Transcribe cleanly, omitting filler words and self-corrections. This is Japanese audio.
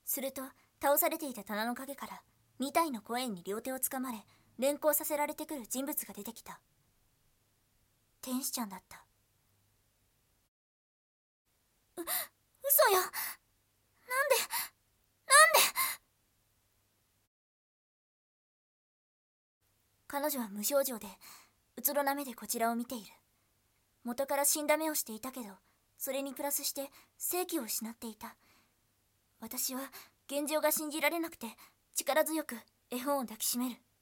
すると倒されていた棚の陰から2体のコエンに両手をつかまれ連行させられてくる人物が出てきた。天使ちゃんだった。嘘よ。なんで彼女は無表情でうつろな目でこちらを見ている。元から死んだ目をしていたけど、それにプラスして生気を失っていた。私は現状が信じられなくて力強く絵本を抱きしめる。